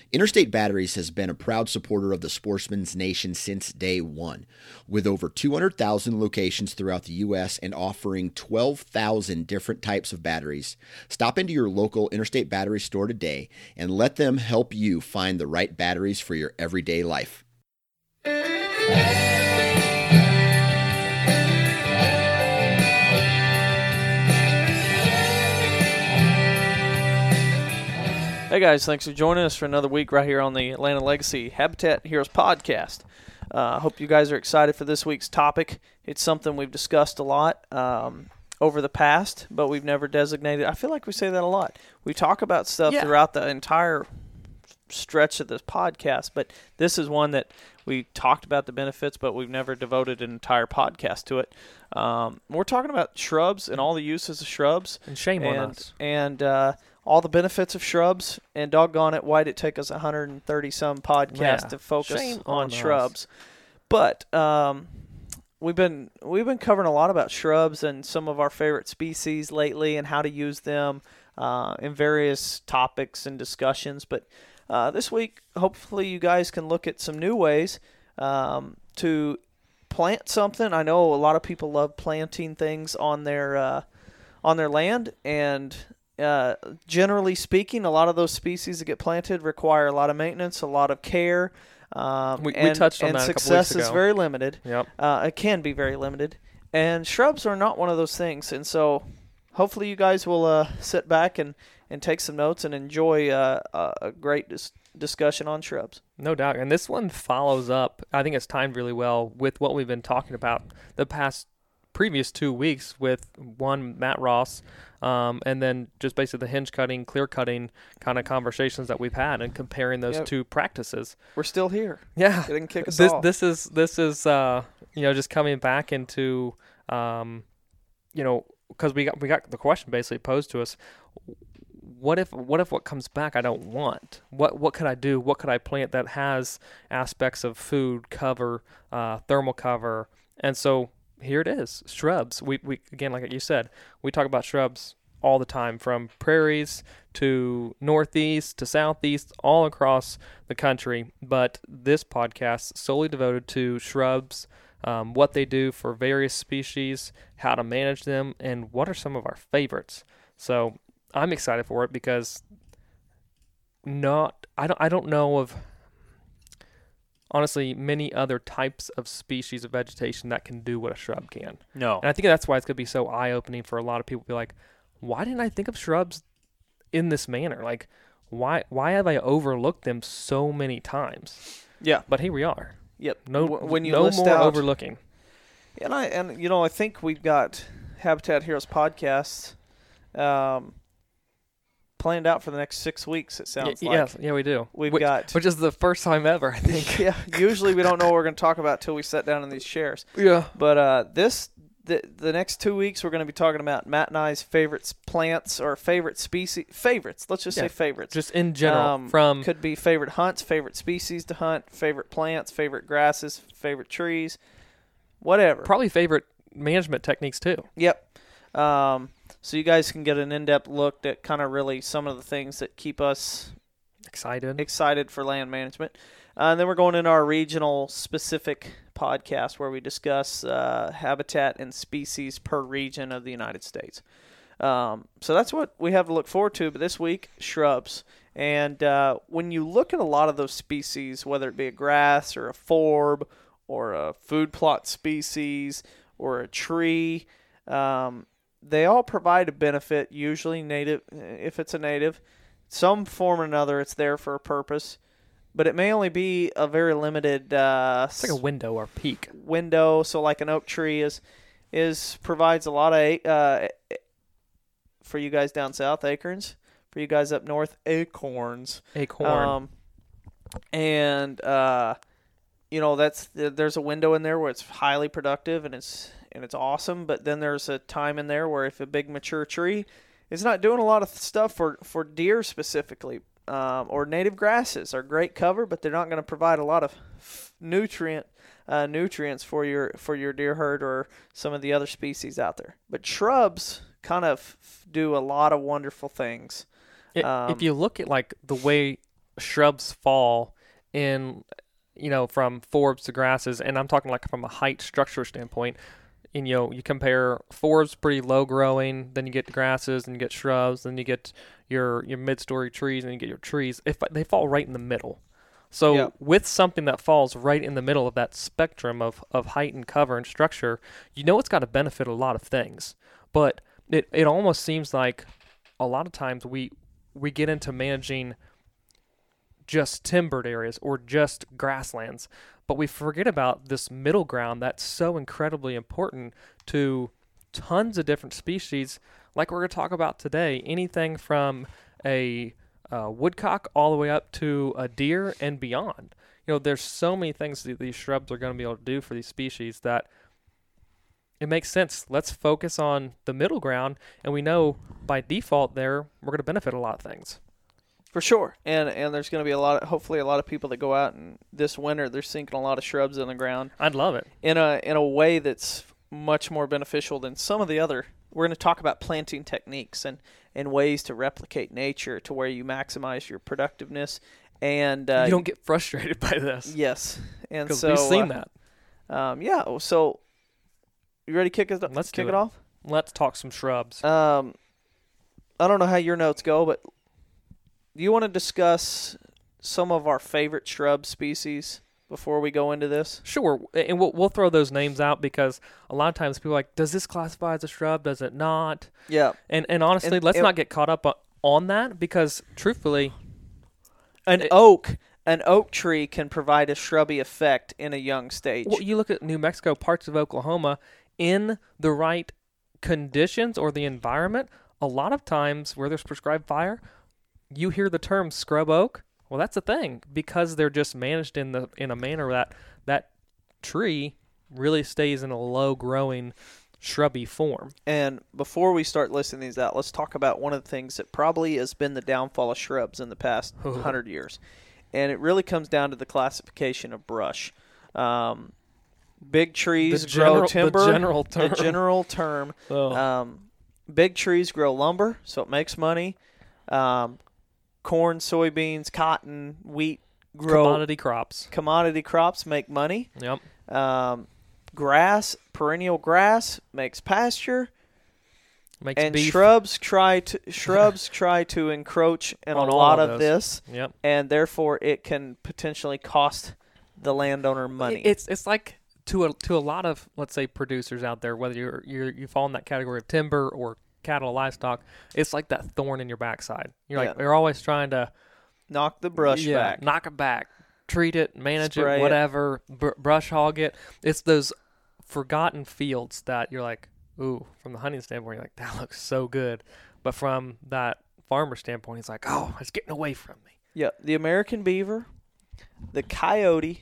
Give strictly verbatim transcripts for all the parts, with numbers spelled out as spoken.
Interstate Batteries has been a proud supporter of the Sportsman's Nation since day one. With over two hundred thousand locations throughout the U S and offering twelve thousand different types of batteries, stop into your local Interstate Battery store today and let them help you find the right batteries for your everyday life. Hey guys, thanks for joining us for another week right here on the Atlanta Legacy Habitat Heroes podcast. I uh, hope you guys are excited for this week's topic. It's something we've discussed a lot um, over the past, but we've never designated. I feel like we say that a lot. We talk about stuff yeah. throughout the entire stretch of this podcast, but this is one that we talked about the benefits, but we've never devoted an entire podcast to it. Um, we're talking about shrubs and all the uses of shrubs. And shame and, on us. And uh, all the benefits of shrubs, and doggone it, why'd it take us one hundred thirty some podcasts yeah. to focus shame on, on shrubs? Us. But um, we've been we've been covering a lot about shrubs and some of our favorite species lately and how to use them uh, in various topics and discussions. But uh, this week, hopefully, you guys can look at some new ways um, to plant something. I know a lot of people love planting things on their uh, on their land, and Uh, generally speaking, a lot of those species that get planted require a lot of maintenance, a lot of care. Um, we, and, we touched on and that a success couple weeks ago. is very limited. Yep. Uh, it can be very limited. And shrubs are not one of those things. And so hopefully you guys will uh, sit back and, and take some notes and enjoy uh, a great dis- discussion on shrubs. No doubt. And this one follows up, I think it's timed really well with what we've been talking about the past previous two weeks with one, Matt Ross, um, and then just basically the hinge cutting, clear cutting kind of conversations that we've had and comparing those yep. two practices. We're still here. Yeah. It didn't kick us this, off. This is, this is uh, you know, just coming back into, um, you know, because we got, we got the question basically posed to us. What if what if what comes back I don't want? What what could I do? What could I plant that has aspects of food, cover, uh, thermal cover? And so here it is, shrubs. We we again, like you said, we talk about shrubs all the time, from prairies to northeast to southeast, all across the country. But this podcast solely devoted to shrubs, um, what they do for various species, how to manage them, and what are some of our favorites. So I'm excited for it because not I don't I don't know of honestly many other types of species of vegetation that can do what a shrub can. No. And I think that's why it's going to be so eye-opening for a lot of people to be like, why didn't I think of shrubs in this manner? Like, why why have I overlooked them so many times? Yeah. But here we are. Yep. No, when you no list more out, overlooking. And I and you know I think we've got Habitat Heroes podcasts um, planned out for the next six weeks. It sounds y- like. Yes, yeah, we do. We've which, got, which is the first time ever, I think. Yeah. Usually we don't know what we're going to talk about till we sit down in these chairs. Yeah. But uh, this the the next two weeks we're going to be talking about Matt and I's favorite plants or favorite species. Favorites. Let's just yeah. say favorites. Just in general, um, from could be favorite hunts, favorite species to hunt, favorite plants, favorite grasses, favorite trees, whatever. Probably favorite management techniques too. Yep. Um, so you guys can get an in-depth look at kind of really some of the things that keep us excited excited for land management. Uh, and then we're going into our regional specific podcast where we discuss uh, habitat and species per region of the United States. Um, so that's what we have to look forward to. But this week, shrubs. And uh, when you look at a lot of those species, whether it be a grass or a forb or a food plot species or a tree, um, they all provide a benefit, usually native, if it's a native. Some form or another, it's there for a purpose. But it may only be a very limited uh, it's like a window or peak. window. So like an oak tree is is provides a lot of, uh, for you guys down south, acorns. For you guys up north, acorns. Acorn. Um, and, uh, you know, that's there's a window in there where it's highly productive and it's and it's awesome. But then there's a time in there where if a big mature tree is not doing a lot of stuff for, for deer specifically, um, or native grasses are great cover, but they're not going to provide a lot of nutrient uh, nutrients for your for your deer herd or some of the other species out there. But shrubs kind of do a lot of wonderful things. It, um, if you look at like the way shrubs fall in, you know, from forbs to grasses, and I'm talking like from a height structure standpoint. And, you know, you compare forbs pretty low growing, then you get the grasses, and you get shrubs, then you get your your mid-story trees, and you get your trees. If they fall right in the middle. So Yep. with something that falls right in the middle of that spectrum of, of height and cover and structure, you know it's got to benefit a lot of things. But it, it almost seems like a lot of times we we get into managing just timbered areas or just grasslands, but we forget about this middle ground that's so incredibly important to tons of different species, like we're going to talk about today. Anything from a uh, woodcock all the way up to a deer and beyond. You know, there's so many things that these shrubs are going to be able to do for these species that it makes sense. Let's focus on the middle ground, and we know by default there we're going to benefit a lot of things. For sure, and and there's going to be a lot of, hopefully a lot of people that go out and this winter they're sinking a lot of shrubs in the ground. I'd love it. In a in a way that's much more beneficial than some of the other. We're going to talk about planting techniques and, and ways to replicate nature to where you maximize your productiveness. And uh, you don't get frustrated by this. Yes, and 'Cause so we've seen uh, that. Um, yeah. So you ready to kick it? Let's kick do it it. off. Let's talk some shrubs. Um, I don't know how your notes go, but do you want to discuss some of our favorite shrub species before we go into this? Sure, and we'll we'll throw those names out because a lot of times people are like, does this classify as a shrub? Does it not? Yeah. And and honestly, And- let's and- not get caught up on, on that because truthfully, An It- oak, an oak tree can provide a shrubby effect in a young stage. well, you look at New Mexico, parts of Oklahoma, in the right conditions or the environment, a lot of times where there's prescribed fire, you hear the term scrub oak. Well, that's a thing because they're just managed in the in a manner that that tree really stays in a low growing shrubby form. And before we start listing these out, let's talk about one of the things that probably has been the downfall of shrubs in the past hundred years. And it really comes down to the classification of brush. Um, big trees The grow general- the timber. general term. The general term. Oh. Um, big trees grow lumber, so it makes money. Um, corn, soybeans, cotton, wheat grow Commodity crops. commodity crops make money. Yep. Um, grass, perennial grass makes pasture, Makes and beef. shrubs try to shrubs try to encroach in On a all lot of of those. this, Yep. and therefore it can potentially cost the landowner money. It's it's like to a to a lot of, let's say, producers out there, whether you're you're you fall in that category of timber or cattle, livestock, it's like that thorn in your backside. You're like Yeah. you're always trying to Knock the brush yeah, back. knock it back, treat it, manage Spray it, it. whatever, br- brush hog it. It's those forgotten fields that you're like, ooh, from the hunting standpoint, you're like, that looks so good, but from that farmer standpoint, he's like, oh, it's getting away from me. Yeah, the American beaver, the coyote,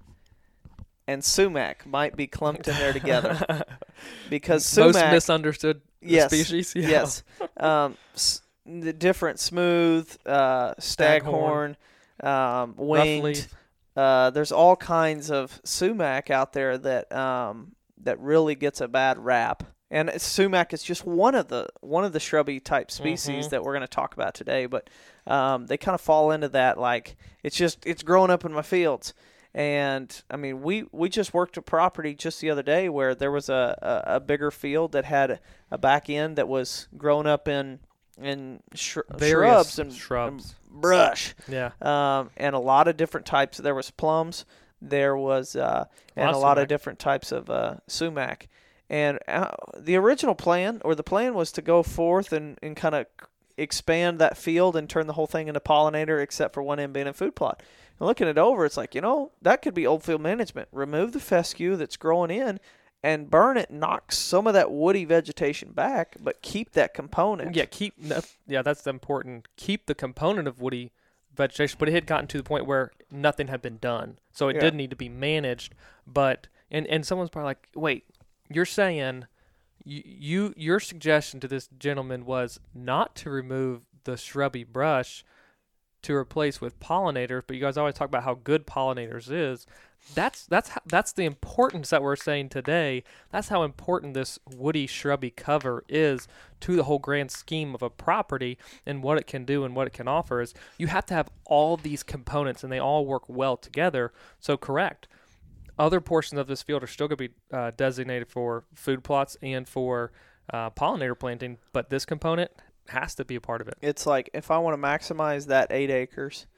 and sumac might be clumped in there together because Most sumac. misunderstood Yes, species. Yeah. Yes, um, s- the different smooth, uh, staghorn, um, winged. Roughleaf. Uh, there's all kinds of sumac out there that um, that really gets a bad rap. And it's- sumac is just one of the one of the shrubby type species Mhm. that we're going to talk about today. But um, they kind of fall into that, like it's just it's growing up in my fields. And I mean, we, we just worked a property just the other day where there was a, a, a bigger field that had a back end that was grown up in in sh- Various shrubs and, shrubs. and brush, Yeah. um, and a lot of different types. There was plums, there was uh, and lot a of lot of sumac. different types of uh, sumac. And uh, the original plan, or the plan, was to go forth and, and kind of expand that field and turn the whole thing into pollinator, except for one end being a food plot. And looking it over, it's like, you know, that could be old field management. Remove the fescue that's growing in and burn it, knock some of that woody vegetation back, but keep that component. Yeah, keep no- yeah, that's important. Keep the component of woody vegetation, but it had gotten to the point where nothing had been done. So it Yeah. did need to be managed, but and and someone's probably like, "Wait, you're saying you, you your suggestion to this gentleman was not to remove the shrubby brush to replace with pollinators, but you guys always talk about how good pollinators is. That's that's how, that's the importance that we're saying today. That's how important this woody shrubby cover is to the whole grand scheme of a property and what it can do and what it can offer. Is you have to have all these components and they all work well together. So correct. Other portions of this field are still going to be uh, designated for food plots and for uh, pollinator planting, but this component has to be a part of it. It's like if I want to maximize that eight acres,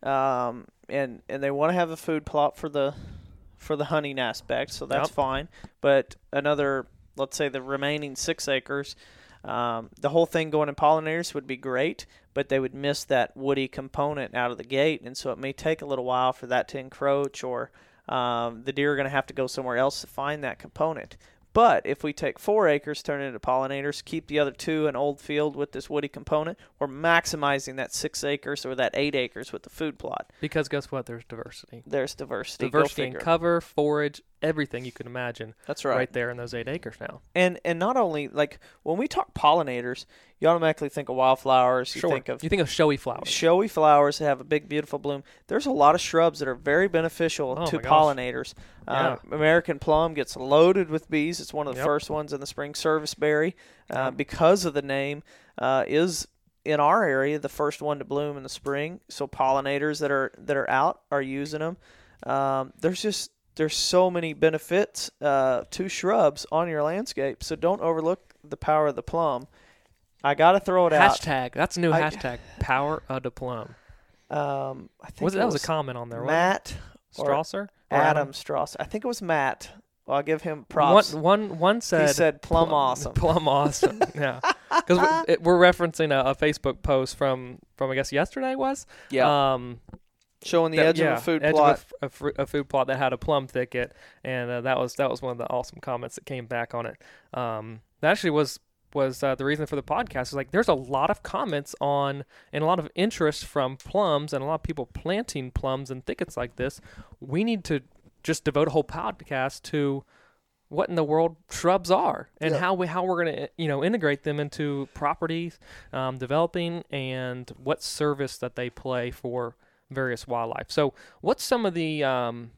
um, and and they want to have a food plot for the for the hunting aspect, so that's Yep. fine. But another, let's say the remaining six acres, um, the whole thing going in pollinators would be great, but they would miss that woody component out of the gate, and so it may take a little while for that to encroach, or um, the deer are going to have to go somewhere else to find that component. But if we take four acres, turn it into pollinators, keep the other two an old field with this woody component, we're maximizing that six acres or that eight acres with the food plot. Because guess what? There's diversity. There's diversity. Diversity Go in figure. cover, forage, everything you can imagine. That's right. Right there in those eight acres now. And and not only, like, when we talk pollinators, you automatically think of wildflowers. You Sure. think of you think of showy flowers. showy flowers that have a big, beautiful bloom. There's a lot of shrubs that are very beneficial Oh to my gosh. pollinators. Uh, American plum gets loaded with bees. It's one of the Yep. first ones in the spring. Serviceberry, uh, Yep. because of the name, uh, is in our area the first one to bloom in the spring. So pollinators that are that are out are using them. Um, there's just there's so many benefits uh, to shrubs on your landscape. So don't overlook the power of the plum. I got to throw it out. Hashtag. That's a new I- hashtag. Power of the plum. Um, I think Was it, it that was, was a comment on there. Matt Wasn't it? or Strasser? Or Adam Strauss. I think it was Matt. Well, I'll give him props. One, one, one said. he said plum awesome. Plum awesome. Yeah. Because we're, it- we're referencing a, a Facebook post from, from I guess yesterday was. yeah, Um, showing the that- edge yeah, of a food edge plot. of a f- a, fru- a food plot that had a plum thicket, and uh, that was that was one of the awesome comments that came back on it. Um, that actually was was uh, the reason for the podcast. Is like there's a lot of comments on and a lot of interest from plums and a lot of people planting plums in thickets like this. We need to just devote a whole podcast to what in the world shrubs are and Yeah. how we how we're going to you know integrate them into properties, um, developing, and what service that they play for various wildlife. So what's some of the um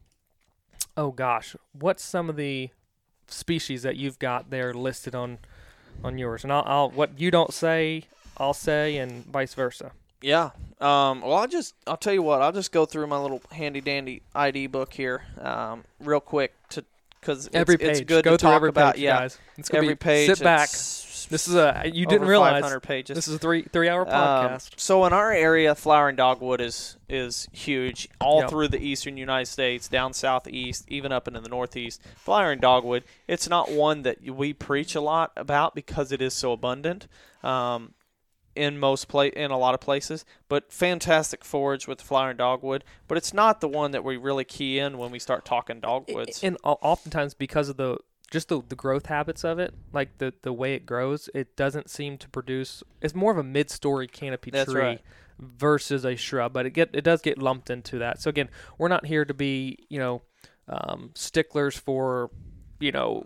oh gosh what's some of the species that you've got there listed on on yours? And I'll, I'll what you don't say I'll say, and vice versa. Yeah. Um, well, I'll just I'll tell you what. I'll just go through my little handy dandy I D book here, um, real quick to because it's, Every page. it's good Go to through talk every about. page, yeah, guys. It's gonna every be, page. Sit back. it's This is a you didn't over realize five hundred pages. this is a three three hour Um, podcast. so in our area, flowering dogwood is is huge all Yep. through the eastern United States, down southeast, even up into the northeast. Flowering dogwood, it's not one that we preach a lot about because it is so abundant um, in most pla- in a lot of places. But fantastic forage with the flowering dogwood. But it's not the one that we really key in when we start talking dogwoods. And o- oftentimes because of the just the, the growth habits of it, like the, the way it grows, it doesn't seem to produce. It's more of a mid-story canopy That's tree right. versus a shrub, but it get it does get lumped into that. So again, we're not here to be you know um, sticklers for you know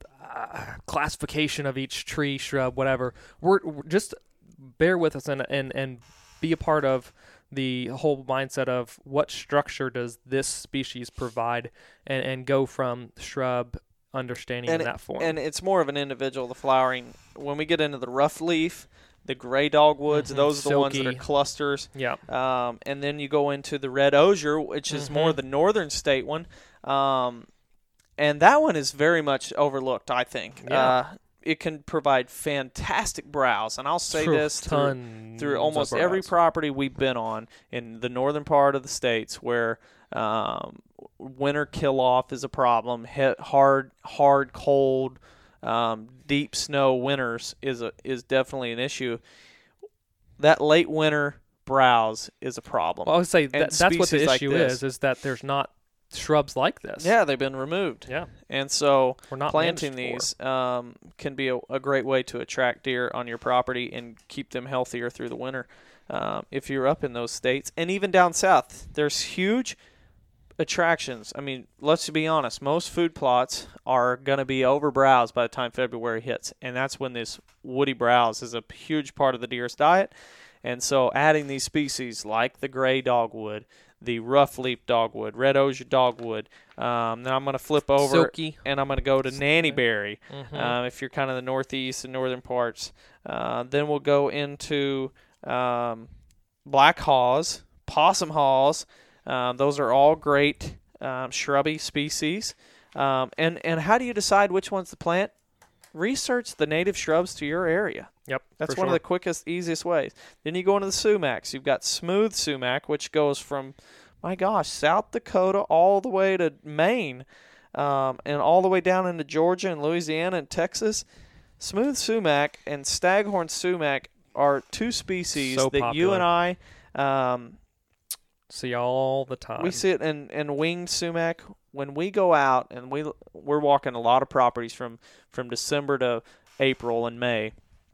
uh, classification of each tree, shrub, whatever. We're, we're just bear with us and and and be a part of the whole mindset of what structure does this species provide, and, and go from shrub understanding And in it- that form. And it's more of an individual, the flowering. When we get into the rough leaf, the gray dogwoods, Mhm, those are the ones that are silky. clusters. yeah, Um, and then you go into the red osier, which is more Mhm. the northern state one. Um, and that one is very much overlooked, I think. Yeah. Uh, it can provide fantastic browse. And I'll say True, this through, tons through of almost every browse. property we've been on in the northern part of the states where um, winter kill-off is a problem. He- hard, hard, cold, um, deep snow winters is a, is definitely an issue. That late winter browse is a problem. Well, I would say And that, that's what the species like issue this. is: is that there's not shrubs like this. Yeah, they've been removed. yeah, And so we're not planting managed for. these um, can be a, a great way to attract deer on your property and keep them healthier through the winter. Um, if you're up in those states, and even down south, there's huge attractions. I mean, let's be honest, most food plots are going to be overbrowsed by the time February hits, and that's when this woody browse is a huge part of the deer's diet. And so adding these species like the gray dogwood, the rough-leaf dogwood, red osier dogwood. Um, now I'm going to flip over Silky. and I'm going to go to nannyberry Mm-hmm. um, if you're kind of the northeast and northern parts. Uh, then we'll go into um, black haws, possum haws. Um, those are all great um, shrubby species. Um, and, and how do you decide which ones to plant? Research the native shrubs to your area. Yep. That's for one sure. of the quickest, easiest ways. Then you go into the sumacs. You've got smooth sumac, which goes from, my gosh, South Dakota all the way to Maine, um, and all the way down into Georgia and Louisiana and Texas. Smooth sumac and staghorn sumac are two species So that you popular. and I um, See all the time. we see it in, in winged sumac. When we go out and we we're walking a lot of properties from, from December to April and May.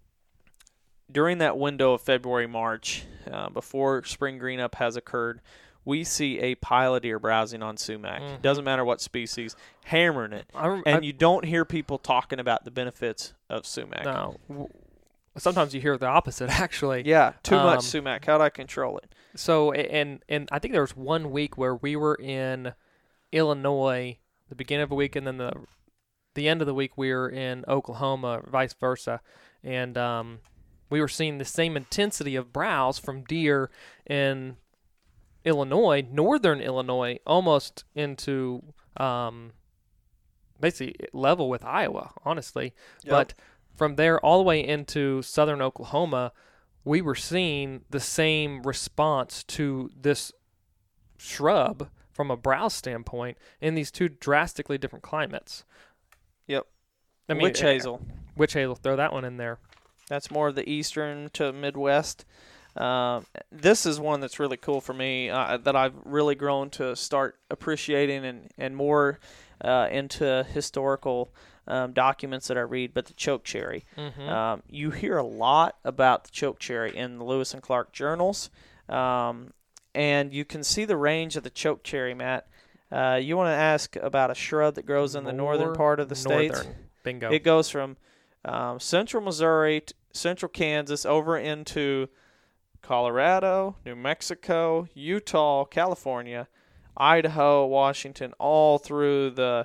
During that window of February, March, uh, before spring green up has occurred, we see a pile of deer browsing on sumac. Mhm. Doesn't matter what species, hammering it. I, rem- And I, you don't hear people talking about the benefits of sumac. no. W- Sometimes you hear the opposite, actually. Yeah, too Um, much sumac. How do I control it? So, a- and and I think there was one week where we were in Illinois, the beginning of a week, and then the the end of the week we were in Oklahoma, vice versa, and um, we were seeing the same intensity of browse from deer in Illinois, northern Illinois, almost into um, basically level with Iowa, honestly. Yep. But from there all the way into southern Oklahoma, we were seeing the same response to this shrub from a browse standpoint in these two drastically different climates. Yep. I mean, Witch uh, hazel. Witch hazel, throw that one in there. That's more of the eastern to Midwest. Um, this is one that's really cool for me uh, that I've really grown to start appreciating and, and more uh, into historical um, documents that I read, but the chokecherry. Mm-hmm. Um, you hear a lot about the chokecherry in the Lewis and Clark journals, um, and you can see the range of the chokecherry, Matt. Uh, you want to ask about a shrub that grows in the northern More part of the states? northern. Bingo. It goes from um, central Missouri, t- central Kansas, over into Colorado, New Mexico, Utah, California, Idaho, Washington, all through the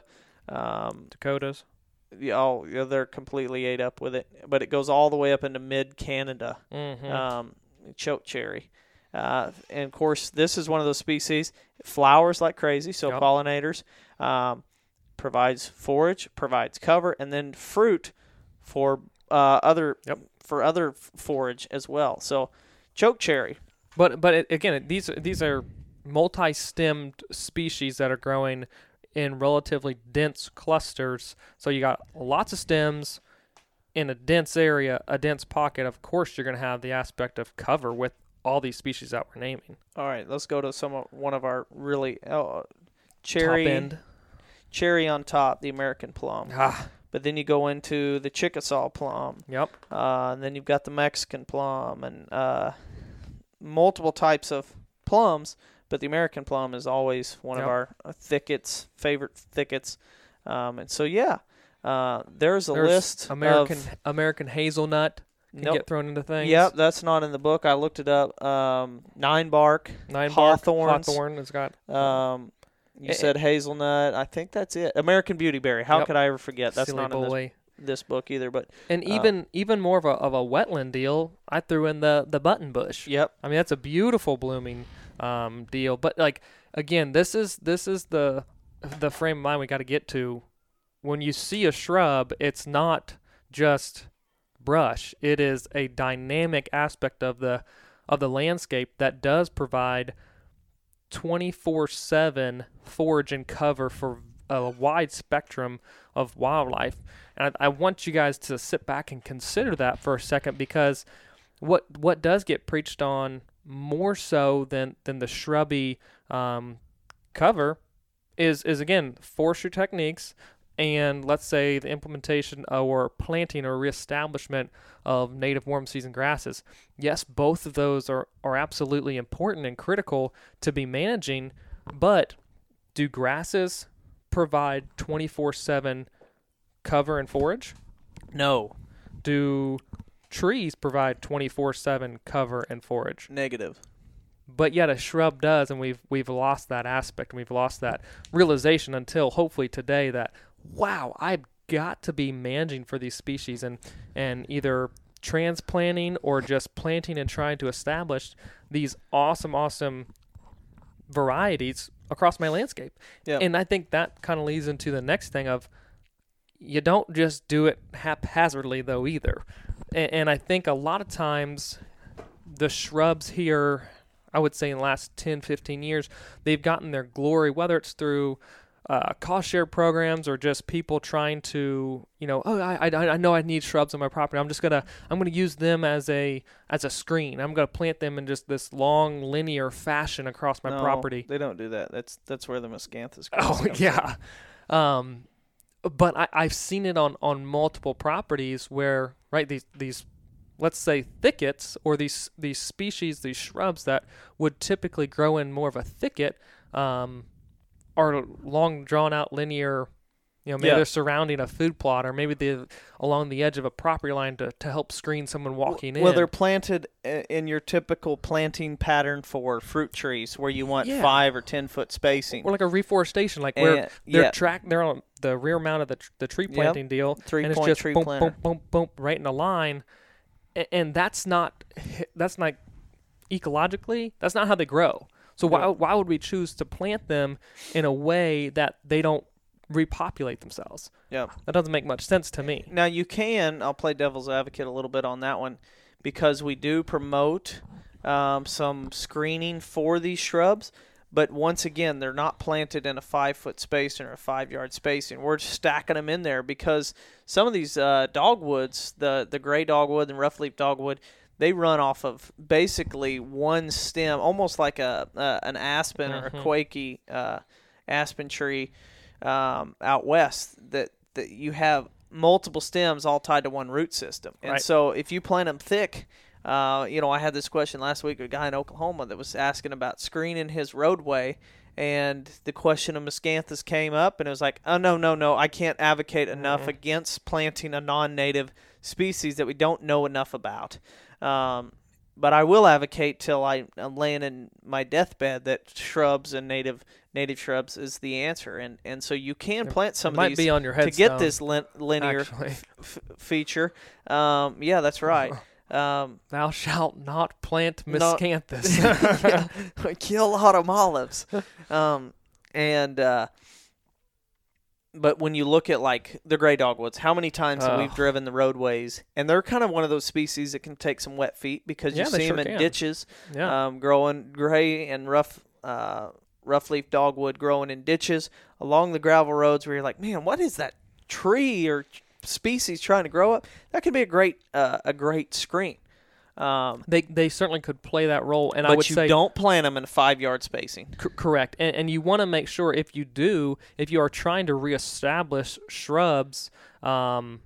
um, Dakotas. the- oh, yeah, they're completely ate up with it. But it goes all the way up into mid-Canada, Mm-hmm. um, chokecherry. Uh, and, of course, this is one of those species. It flowers like crazy, so Yep. pollinators. Um, provides forage, provides cover, and then fruit for uh, other Yep. for other f- forage as well. So, chokecherry. But but it, again, these these are multi-stemmed species that are growing in relatively dense clusters. So you got lots of stems in a dense area, a dense pocket. Of course, you're going to have the aspect of cover with all these species that we're naming. All right, let's go to some of, one of our really uh, cherry Top end. cherry on top, the American plum. Ah, But then you go into the Chickasaw plum, yep. uh, and then you've got the Mexican plum, and uh, multiple types of plums. But the American plum is always one Yep. of our uh, thickets, favorite thickets. Um, and so, yeah, uh, there's a There's list American of American hazelnut can Nope. get thrown into things. Yep, that's not in the book. I looked it up. Um, nine bark, Nine bark, hawthorns. hawthorn has got. Um, you Eh, said hazelnut. I think that's it. American beautyberry. How Yep. could I ever forget? That's silly not in this, boy. this book either. But And uh, even even more of a of a wetland deal, I threw in the the button bush. yep, I mean, that's a beautiful blooming um, deal. But like again, this is this is the the frame of mind we got to get to. When you see a shrub, it's not just brush. It is a dynamic aspect of the of the landscape that does provide twenty-four seven forage and cover for a wide spectrum of wildlife. And I, I want you guys to sit back and consider that for a second, because what what does get preached on more so than than the shrubby um, cover is is again forestry techniques, and let's say the implementation or planting or reestablishment of native warm season grasses. Yes, both of those are, are absolutely important and critical to be managing, but do grasses provide twenty-four seven cover and forage? no, Do trees provide twenty-four seven cover and forage. Negative. But yet a shrub does, and we've we've lost that aspect, and we've lost that realization until hopefully today that, wow, I've got to be managing for these species and, and either transplanting or just planting and trying to establish these awesome, awesome varieties across my landscape. Yep. And I think that kind of leads into the next thing of you don't just do it haphazardly, though, either. And, and I think a lot of times the shrubs here, I would say in the last ten, fifteen years, they've gotten their glory, whether it's through uh, cost share programs or just people trying to, you know, oh, I, I, I know I need shrubs on my property. I'm just gonna I'm gonna use them as a as a screen. I'm gonna plant them in just this long linear fashion across my no, property. They don't do that. That's that's where the miscanthus. Oh yeah, um, but I, I've seen it on, on multiple properties where right these these. let's say thickets or these these species, these shrubs that would typically grow in more of a thicket, um, are long drawn out linear, you know, maybe Yeah. they're surrounding a food plot or maybe they're along the edge of a property line to, to help screen someone walking in. Well, they're planted i- in your typical planting pattern for fruit trees where you want Yeah. five or ten foot spacing. Or like a reforestation, like where And- they're yeah. track, they're on the rear mount of the tr- the tree Yep. planting deal, Three and it's point just tree boom, planter. boom, boom, boom, right in a line. And that's not that's not ecologically, that's not how they grow. So why why would we choose to plant them in a way that they don't repopulate themselves? Yeah. That doesn't make much sense to me. Now you can, I'll play devil's advocate a little bit on that one, because we do promote um, some screening for these shrubs. But once again, they're not planted in a five-foot spacing or a five-yard spacing. We're stacking them in there because some of these uh, dogwoods, the the gray dogwood and rough-leaf dogwood, they run off of basically one stem, almost like a uh, an aspen or a quaky uh, aspen tree um, out west. That that you have multiple stems all tied to one root system, and Right. so if you plant them thick. Uh, you know, I had this question last week with a guy in Oklahoma that was asking about screening his roadway, and the question of miscanthus came up, and it was like, oh, no, no, no, I can't advocate enough Mm-hmm. against planting a non-native species that we don't know enough about. Um, but I will advocate till I, I'm laying in my deathbed that shrubs and native native shrubs is the answer, and and so you can plant some It of might these be on your to get headstone, this lin- linear actually. f- feature. Um, yeah, that's right. Um, Thou shalt not plant Not- miscanthus. yeah, kill autumn olives. Um, and uh, but when you look at like the gray dogwoods, how many times have we Ugh. driven the roadways? And they're kind of one of those species that can take some wet feet because Yeah, you they see sure them in can. ditches, Yeah. um, growing gray and rough. Uh, rough leaf dogwood growing in ditches along the gravel roads where you're like, man, what is that tree or species trying to grow up? That could be a great uh, a great screen. Um, They they certainly could play that role, and but I would you say don't plant them in a five yard spacing. c- correct. And, and you want to make sure if you do, if you are trying to reestablish shrubs, um,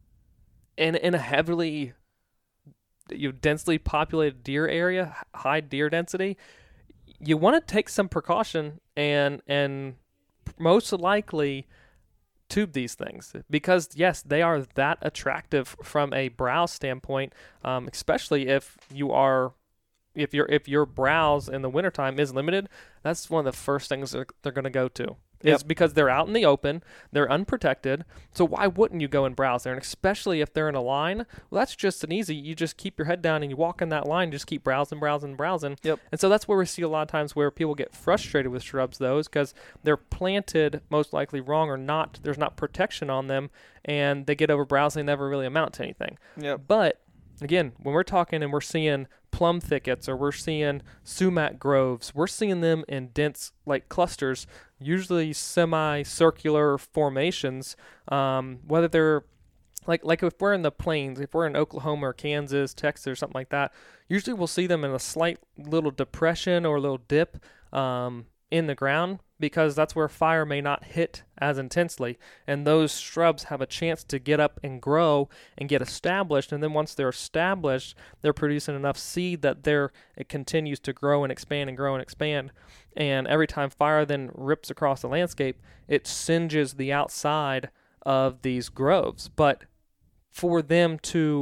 in in a heavily you know, densely populated deer area, h- high deer density, you want to take some precaution and and most likely tube these things because yes, they are that attractive from a browse standpoint, um, especially if you are if your if your browse in the wintertime is limited. That's one of the first things they're, they're going to go to. Is Yep. because they're out in the open, they're unprotected. So why wouldn't you go and browse there? And especially if they're in a line, well, that's just an easy. You just keep your head down and you walk in that line, just keep browsing, browsing, browsing. Yep. And so that's where we see a lot of times where people get frustrated with shrubs, though, is because they're planted most likely wrong or not. There's not protection on them, and they get over browsing, never really amount to anything. Yep. But again, when we're talking and we're seeing plum thickets or we're seeing sumac groves, we're seeing them in dense like clusters, usually semicircular formations, um, whether they're like like if we're in the plains, if we're in Oklahoma or Kansas, Texas or something like that, usually we'll see them in a slight little depression or a little dip um, in the ground because that's where fire may not hit as intensely, and those shrubs have a chance to get up and grow and get established, and then once they're established, they're producing enough seed that they're it continues to grow and expand and grow and expand, and every time fire then rips across the landscape, it singes the outside of these groves. But for them to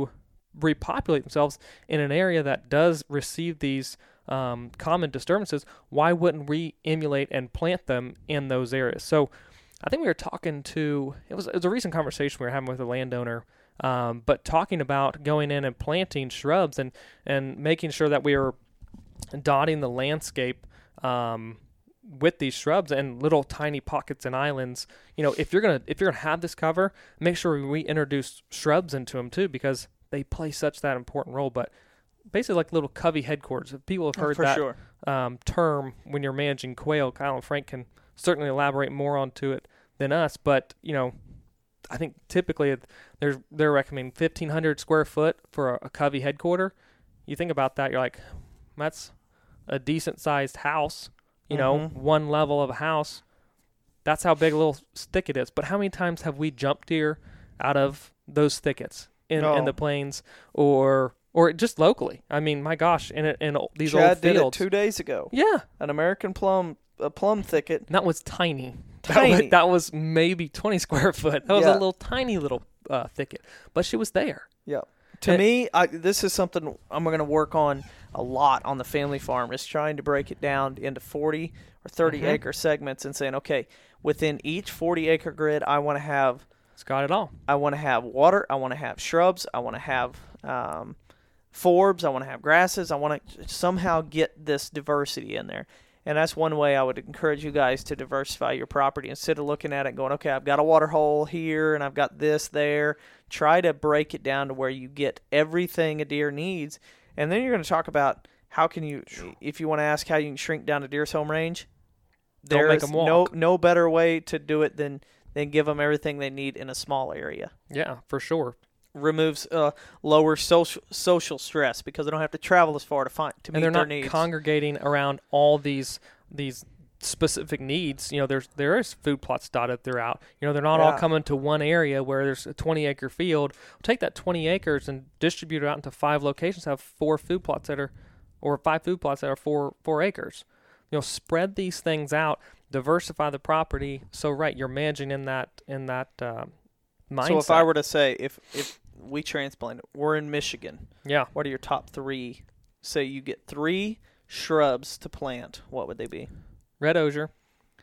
repopulate themselves in an area that does receive these um, common disturbances, why wouldn't we emulate and plant them in those areas? So I think we were talking to, it was, it was a recent conversation we were having with a landowner, um, but talking about going in and planting shrubs and, and making sure that we are dotting the landscape um, with these shrubs and little tiny pockets and islands. You know, if you're gonna if you're gonna have this cover, make sure we introduce shrubs into them too, because they play such that important role. But basically, like little covey headquarters. If people have heard For that sure. um, term when you're managing quail, Kyle and Frank can certainly elaborate more onto it than us. But you know, I think typically they're they're recommending fifteen hundred square foot for a, a covey headquarter. You think about that, you're like, that's a decent sized house. You know, Mhm. one level of a house. That's how big a little thicket is. But how many times have we jumped deer out of those thickets in, Oh. in the plains or or just locally? I mean, my gosh, in, in these Chad old did fields. it two days ago. Yeah, An American plum, a plum thicket. that was tiny. That Tiny. was, that was maybe twenty square foot. That was Yeah. a little tiny little uh, thicket. But she was there. Yeah. To And- me, I, this is something I'm going to work on a lot on the family farm, is trying to break it down into forty or thirty Mhm. acre segments and saying, okay, within each forty acre grid, I want to have It's got it all. I want to have water, I want to have shrubs, I want to have um, forbs, I want to have grasses, I want to somehow get this diversity in there. And that's one way I would encourage you guys to diversify your property. Instead of looking at it and going, okay, I've got a water hole here and I've got this there, try to break it down to where you get everything a deer needs. And then you're going to talk about how can you, if you want to ask how you can shrink down a deer's home range, Don't make there's 'em walk. no no better way to do it than, than give them everything they need in a small area. Yeah, for sure. Removes uh, lower social social stress because they don't have to travel as far to find to meet And they're their not needs. congregating around all these these specific needs. You know, there's there is food plots dotted throughout. You know, they're not all Yeah. coming to one area where there's a twenty acre field. Take that twenty acres and distribute it out into five locations. Have four food plots that are, or five food plots that are four four acres. You know, spread these things out, diversify the property. So right, you're managing in that in that uh, mindset. So if I were to say, if if we transplant, we're in Michigan, yeah, what are your top three? Say you get three shrubs to plant, what would they be? red osier,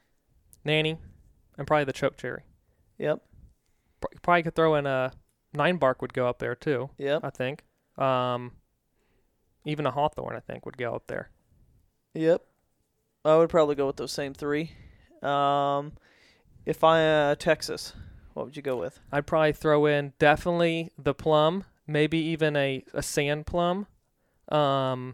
nanny, and probably the choke cherry. Yep, Pro- Probably could throw in a nine bark would go up there too. yep, I think. Um, even a hawthorn, I think, would go up there. yep. I would probably go with those same three. Um, if I uh, Texas, what would you go with? I'd probably throw in definitely the plum, maybe even a, a sand plum. Um,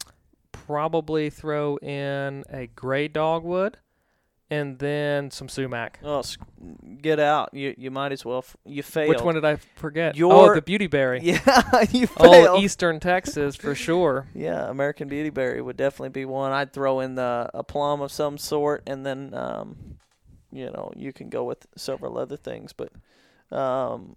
probably throw in a gray dogwood, and then some sumac. Oh, s- get out! You you might as well. F- you failed. Which one did I forget? Your- oh, the beautyberry. Yeah, you failed. Oh, Eastern Texas for sure. Yeah, American Beautyberry would definitely be one. I'd throw in the a plum of some sort, and then um, you know, you can go with several other things. But um,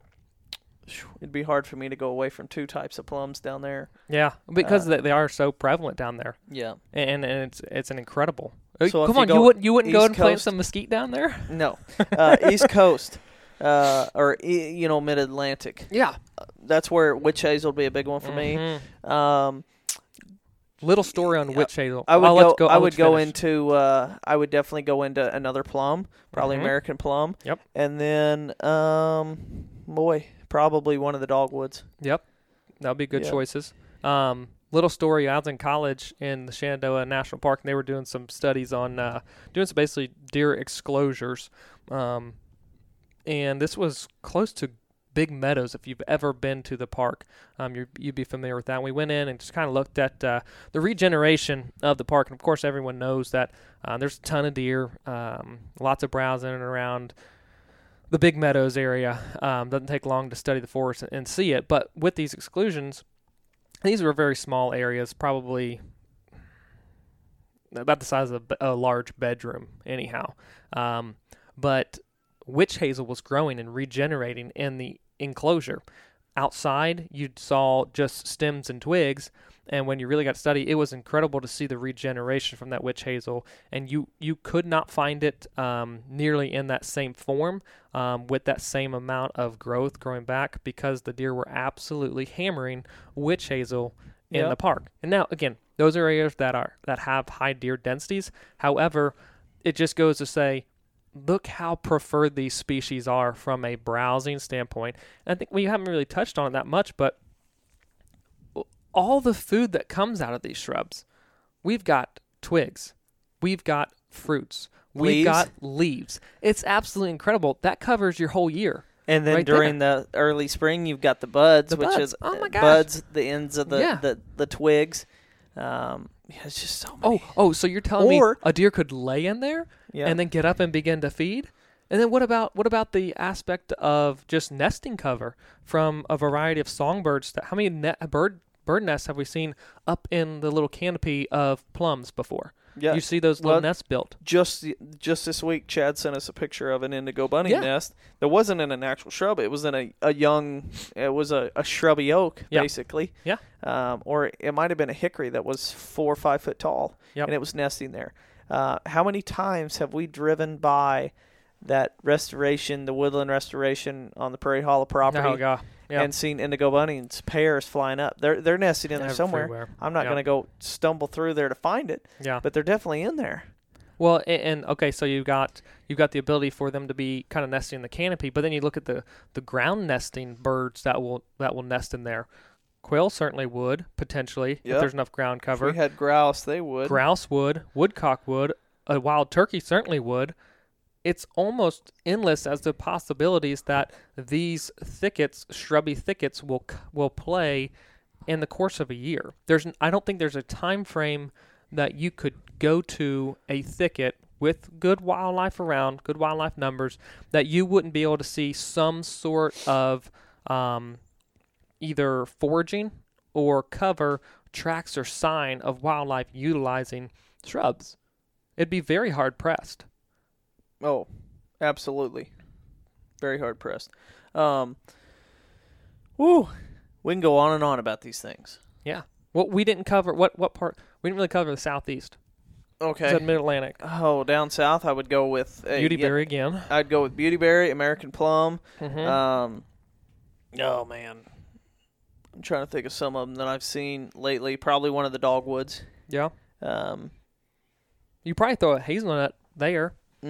it'd be hard for me to go away from two types of plums down there. Yeah, because Uh, they, they are so prevalent down there, Yeah. and and it's it's an incredible. Uh, So if Come you on, go you wouldn't you wouldn't go East and plant Coast- some mesquite down there? No, uh, East Coast, uh, or e- you know, Mid Atlantic. Yeah. That's where witch hazel would be a big one for me. Mhm. Um, Little story on witch hazel. I would I'll go, let you I I'll would let you go finish. into. Uh, I would definitely go into another plum, probably Mhm. American plum. Yep. And then, um, boy, probably one of the dogwoods. Yep, that would be good Yeah. choices. Um, little story. I was in college in the Shenandoah National Park, and they were doing some studies on uh, doing some basically deer exclosures. Um, and this was close to Big Meadows. If you've ever been to the park, um, you're, you'd be familiar with that. And we went in and just kind of looked at uh, the regeneration of the park. And of course, everyone knows that uh, there's a ton of deer, um, lots of browsing around the Big Meadows area. Um, doesn't take long to study the forest and, and see it. But with these exclusions, these were very small areas, probably about the size of a large bedroom, anyhow. Um, but witch hazel was growing and regenerating in the enclosure. Outside, you saw just stems and twigs, And when you really got to study, it was incredible to see the regeneration from that witch hazel. And you, you could not find it um, nearly in that same form um, with that same amount of growth growing back because the deer were absolutely hammering witch hazel in Yep. the park. And now, again, those are areas that are that have high deer densities. However, it just goes to say, look how preferred these species are from a browsing standpoint. And I think we haven't really touched on it that much, but all the food that comes out of these shrubs, we've got twigs, we've got fruits, we've Leaves. got leaves. It's absolutely incredible. That covers your whole year. And then Right during the early spring, you've got the buds, The which buds. is Oh my uh, gosh. buds, the ends of the Yeah. the, the twigs. Um, yeah, it's just so Oh, many. oh, so you're telling Or- me a deer could lay in there yeah. and then get up and begin to feed? And then what about what about the aspect of just nesting cover from a variety of songbirds? That how many ne- bird bird nests have we seen up in the little canopy of plums before? yeah. You see those Well, little nests built. just just this week, Chad sent us a picture of an indigo bunny Yeah. nest that wasn't in an actual shrub. It was in a, a young, it was a, a shrubby oak, Yeah. basically. Yeah. Um, or it might have been a hickory that was four or five foot tall, Yep. and it was nesting there. Uh, how many times have we driven by that restoration, the woodland restoration on the Prairie Hollow property, Oh, God. Yeah. and seen indigo bunnies pairs flying up? They're they're nesting in there somewhere. Everywhere. I'm not Yeah. going to go stumble through there to find it, Yeah. but they're definitely in there. Well, and, and okay, so you've got you've got the ability for them to be kind of nesting in the canopy, but then you look at the, the ground nesting birds that will that will nest in there. Quail certainly would potentially if Yep. there's enough ground If cover. we had grouse, they would. Grouse would, woodcock would, a wild turkey certainly would. It's almost endless as the possibilities that these thickets, shrubby thickets, will c- will play in the course of a year. There's, n- I don't think there's a time frame that you could go to a thicket with good wildlife around, good wildlife numbers, that you wouldn't be able to see some sort of um, either foraging or cover, tracks or sign of wildlife utilizing shrubs. It'd be very hard pressed. Oh, absolutely. Very hard pressed. Um, woo. We can go on and on about these things. Yeah. Well, we didn't cover what what part? We didn't really cover the southeast. Okay. Is that Mid Atlantic? Oh, down south, I would go with uh, Beautyberry yeah, again. I'd go with beautyberry, American plum. Mm-hmm. Um, oh man, I'm trying to think of some of them that I've seen lately. Probably one of the dogwoods. yeah. Um, You probably throw a hazelnut there.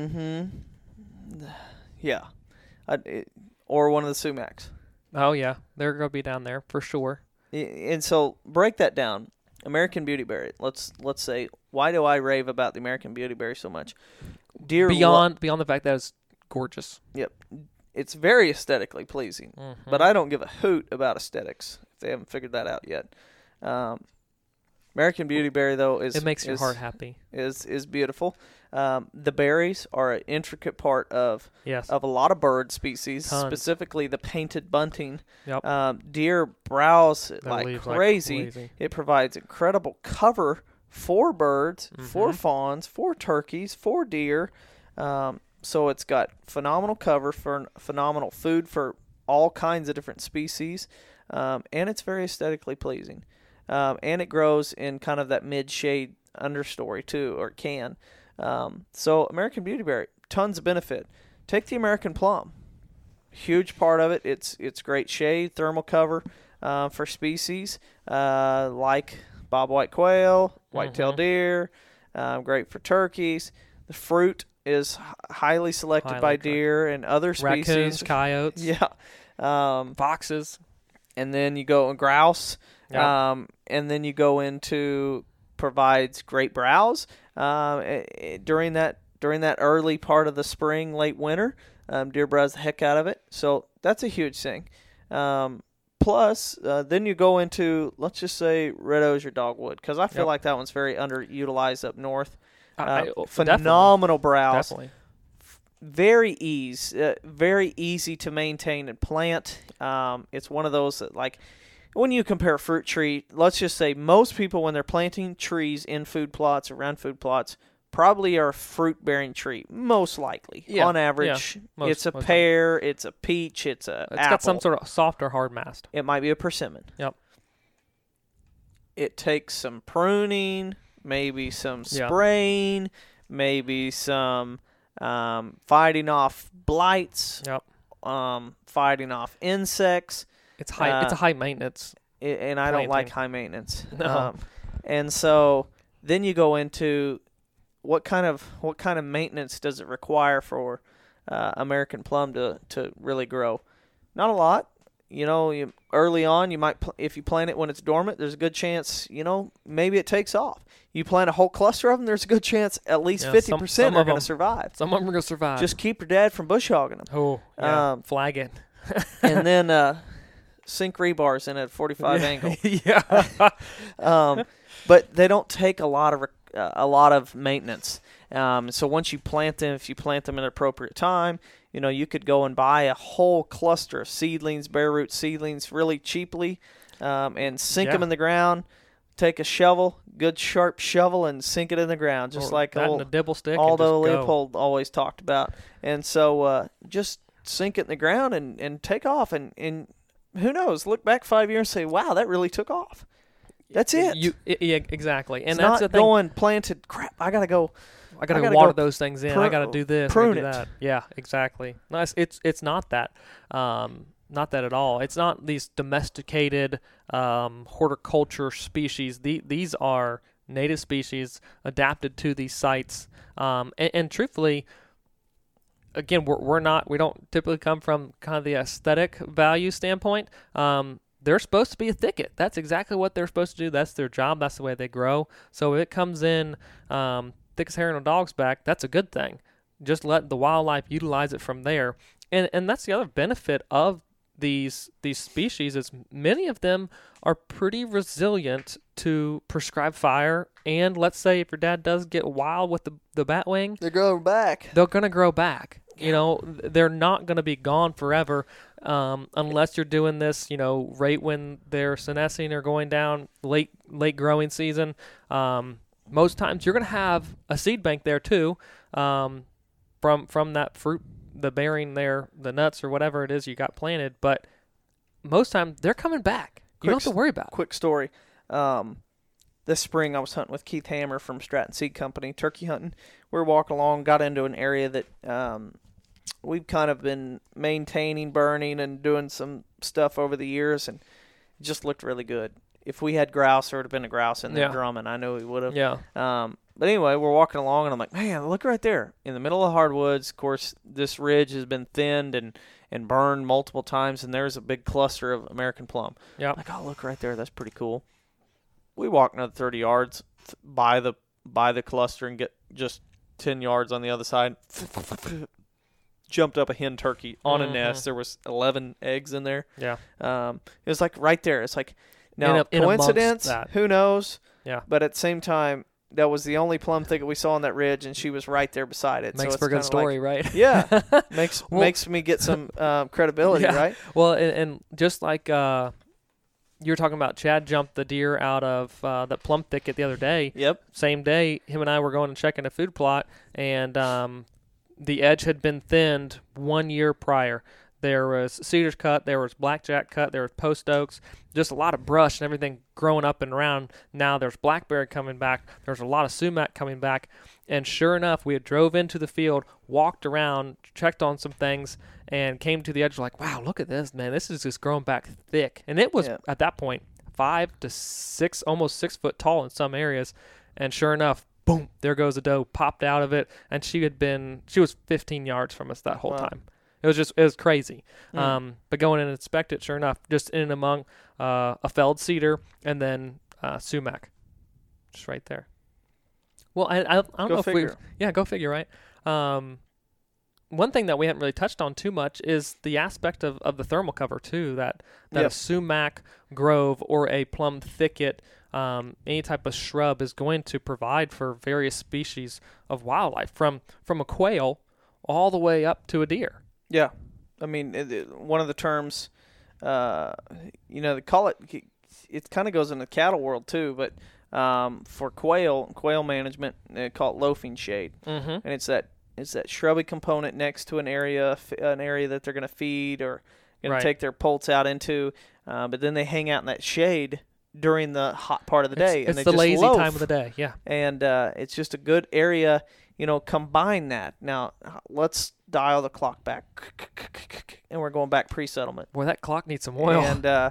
mm-hmm. Yeah. I'd, it, or one of the sumacs. Oh yeah, they're gonna be down there for sure. I- And so break that down. American beautyberry. Let's let's say, why do I rave about the American beautyberry so much? Deer lo- Beyond beyond the fact that it's gorgeous. Yep. It's very aesthetically pleasing, Mm-hmm. but I don't give a hoot about aesthetics if they haven't figured that out yet. Um, American beautyberry though is It makes your is, heart happy. is is beautiful. Um, the berries are an intricate part of Yes. of a lot of bird species, Tons. specifically the painted bunting. Yep. Um, deer browse Their like leaves crazy. crazy. It provides incredible cover for birds, for Mhm. fawns, for turkeys, for deer. Um, so it's got phenomenal cover for phenomenal food for all kinds of different species, um, and it's very aesthetically pleasing. Um, and it grows in kind of that mid-shade understory too, or it can. Um, so American beautyberry, tons of benefit. Take the American plum. Huge part of it. It's it's great shade, thermal cover uh, for species uh, like bobwhite quail, white-tailed Mhm. deer. Um, great for turkeys. The fruit is h- highly selected Highly by correct. deer and other species. Raccoons, coyotes, Yeah. Um, foxes. and then you go and grouse. Yeah. Um, and then you go into provides great browse um, eh, eh, during that during that early part of the spring, late winter. Um, deer browse the heck out of it, so that's a huge thing. Um, plus, uh, then you go into, let's just say red osier dogwood, because I feel Yep. like that one's very underutilized up north. I- Uh, I- definitely. phenomenal browse, Definitely. very ease, uh, very easy to maintain and plant. Um, it's one of those that, like, when you compare a fruit tree, let's just say most people, when they're planting trees in food plots, around food plots, probably are a fruit-bearing tree, most likely. Yeah, On average, yeah, most- it's a most pear, it's a peach, it's a It's apple. got some sort of soft or hard mast. It might be a persimmon. Yep. it takes some pruning, maybe some Yeah. spraying, maybe some um, fighting off blights, Yep. um, fighting off insects. It's high. Uh, it's a high maintenance. I- and I don't like planting. high maintenance. No. Um, and so then you go into what kind of what kind of maintenance does it require for uh, American plum to, to really grow? Not a lot. You know, you, early on, you might pl- if you plant it when it's dormant, there's a good chance, you know, maybe it takes off. You plant a whole cluster of them, there's a good chance at least Yeah, fifty some- percent some are of going them- to survive. Some of them are gonna survive. Just keep your dad from bush hogging them. oh yeah, um, flag it. And then uh, sink rebars in at forty-five angle. yeah. um, but they don't take a lot of rec- uh, a lot of maintenance. Um, so once you plant them, if you plant them at an appropriate time, you know you could go and buy a whole cluster of seedlings, bare root seedlings, really cheaply, um, and sink Yeah. them in the ground. Take a shovel, good sharp shovel, and sink it in the ground, just Or like that old and a dibble stick. Aldo and just go. Leopold always talked about. And so uh, just sink it in the ground and, and take off. And, and who knows, look back five years and say, wow, that really took off. That's it. You, i- yeah, exactly. And it's that's not the thing. going planted, crap, I got to go. I gotta, I gotta water go those things in. pru- I gotta do this. I prune gotta do it. that. Yeah, exactly. No, it's, it's it's not that. Um, not that at all. It's not these domesticated um, horticulture species. The, these are native species adapted to these sites. Um, and, and truthfully, again, we're we're not. We don't typically come from kind of the aesthetic value standpoint. Um, they're supposed to be a thicket. That's exactly what they're supposed to do. That's their job. That's the way they grow. So if it comes in um, thick as hair on a dog's back, that's a good thing. Just let the wildlife utilize it from there. And and that's the other benefit of these these species is many of them are pretty resilient to prescribed fire. And let's say if your dad does get wild with the, the batwing, They're growing back. they're going to grow back. You know, they're not going to be gone forever um, unless you're doing this, you know, right when they're senescing or going down late late growing season. Um, most times you're going to have a seed bank there too um, from from that fruit, the bearing there, the nuts or whatever it is you got planted. But most times they're coming back. You don't have to worry about it. Quick story. Um, this spring I was hunting with Keith Hammer from Stratton Seed Company, turkey hunting. We were walking along, got into an area that um, we've kind of been maintaining, burning, and doing some stuff over the years, and it just looked really good. If we had grouse, there would have been a grouse in there Yeah. drumming. I know we would have. Yeah. Um, but anyway, we're walking along, and I'm like, man, look right there. In the middle of hardwoods, of course, this ridge has been thinned and, and burned multiple times, and there's a big cluster of American plum. Yeah. Like, oh, look right there. That's pretty cool. We walk another thirty yards th- by the by the cluster and get just ten yards on the other side. Jumped up a hen turkey on Mhm. a nest. There was eleven eggs in there. Yeah. Um, it was like right there. It's like, now, In a- in amongst coincidence? that. Who knows? Yeah. But at the same time, that was the only plum thicket we saw on that ridge, and she was right there beside it. Makes so for a it's good kinda story, like, right? yeah, makes Well- makes me get some um, credibility, Yeah. right? Well, and, and just like uh, you were talking about, Chad jumped the deer out of uh, that plum thicket the other day. Yep. Same day, him and I were going and checking a food plot, and um, the edge had been thinned one year prior. There was cedars cut, there was blackjack cut, there was post oaks, just a lot of brush and everything growing up and around. Now there's blackberry coming back, there's a lot of sumac coming back, and sure enough, we had drove into the field, walked around, checked on some things, and came to the edge like, wow, look at this, man, this is just growing back thick. And it was, Yeah. at that point, five to six, almost six foot tall in some areas, and sure enough, boom, there goes a doe, popped out of it, and she had been, she was fifteen yards from us that whole Wow. time. It was just, it was crazy. Mm. Um, but going in and inspect it, sure enough, just in and among uh, a felled cedar and then uh, sumac, just right there. Well, I, I, I don't Go know if figure. we, yeah, go figure, right? Um, one thing that we haven't really touched on too much is the aspect of, of the thermal cover too. That that Yep. a sumac grove or a plum thicket, um, any type of shrub is going to provide for various species of wildlife, from from a quail all the way up to a deer. Yeah, I mean, it, it- one of the terms, uh, you know, they call it. It kind of goes in the cattle world too, but um, for quail, quail management, they call it loafing shade, Mm-hmm. and it's that it's that shrubby component next to an area, f- an area that they're going to feed or going Right. to take their poults out into, uh, but then they hang out in that shade during the hot part of the day. It's, and it's they the just lazy loaf. time of the day. Yeah. And uh, it's just a good area. You know, combine that. Now, let's dial the clock back. And we're going back pre-settlement. Boy, that clock needs some oil. And uh,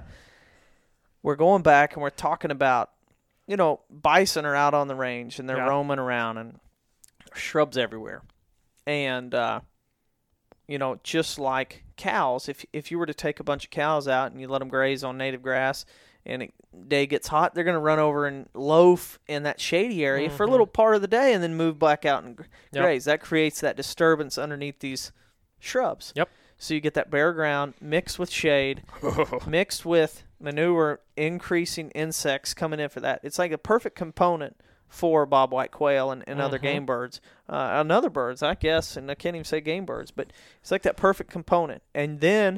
we're going back and we're talking about, you know, bison are out on the range and they're Yeah. roaming around and shrubs everywhere. And, uh, you know, just like cows, if if you were to take a bunch of cows out and you let them graze on native grass and it day gets hot, they're going to run over and loaf in that shady area Mm-hmm. for a little part of the day and then move back out and Yep. graze. That creates that disturbance underneath these shrubs. Yep. So you get that bare ground mixed with shade, mixed with manure, increasing insects coming in for that. It's like a perfect component for bobwhite quail and, and other Mhm. game birds. Uh, and other birds, I guess, and I can't even say game birds, but it's like that perfect component. And then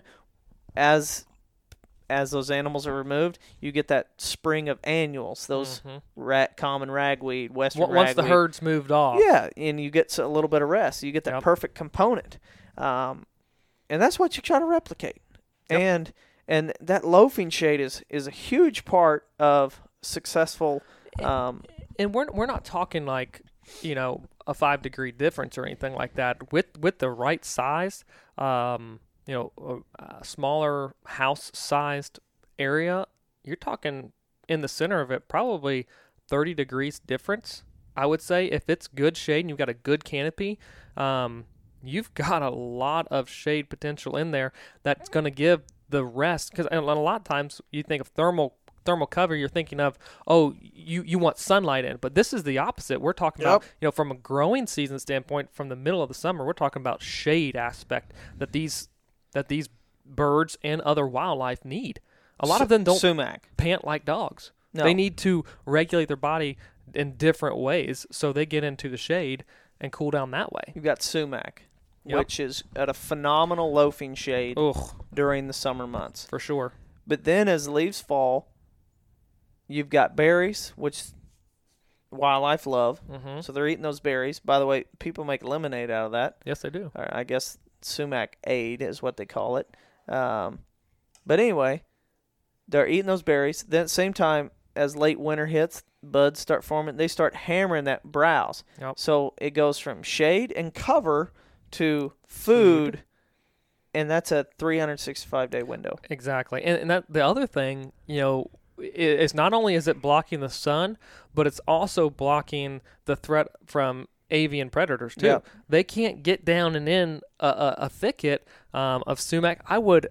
as as those animals are removed, you get that spring of annuals, those Mhm. rat, common ragweed, western Wa- Once the ragweed. herd's moved off. Yeah, and you get a little bit of rest. You get that Yep. perfect component, um, and that's what you try to replicate. Yep. And and that loafing shade is is a huge part of successful. Um, And we're we're not talking like, you know, a five degree difference or anything like that. With with the right size, um, you know, a, a smaller house sized area, you're talking in the center of it probably thirty degrees difference. I would say if it's good shade and you've got a good canopy, um, you've got a lot of shade potential in there that's going to give the rest. Because a lot of times you think of thermal thermal cover, you're thinking of, oh, you, you want sunlight in. But this is the opposite. We're talking Yep. about, you know, from a growing season standpoint, from the middle of the summer, we're talking about shade aspect that these that these birds and other wildlife need. A lot of them don't sumac. pant like dogs. No. They need to regulate their body in different ways so they get into the shade and cool down that way. You've got sumac, Yep. which is at a phenomenal loafing shade Ugh, during the summer months. for sure. But then as the leaves fall, you've got berries, which wildlife love. Hmm. So they're eating those berries. By the way, people make lemonade out of that. Yes, they do. Or I guess sumac aid is what they call it. Um, but anyway, they're eating those berries. Then at the same time, as late winter hits, buds start forming. They start hammering that browse. Yep. So it goes from shade and cover to food, Food. and that's a three hundred sixty-five day window. Exactly. And, and that the other thing, you know, i- is not only is it blocking the sun, but it's also blocking the threat from avian predators too. Yeah. They can't get down and in a, a, a thicket um, of sumac. I would,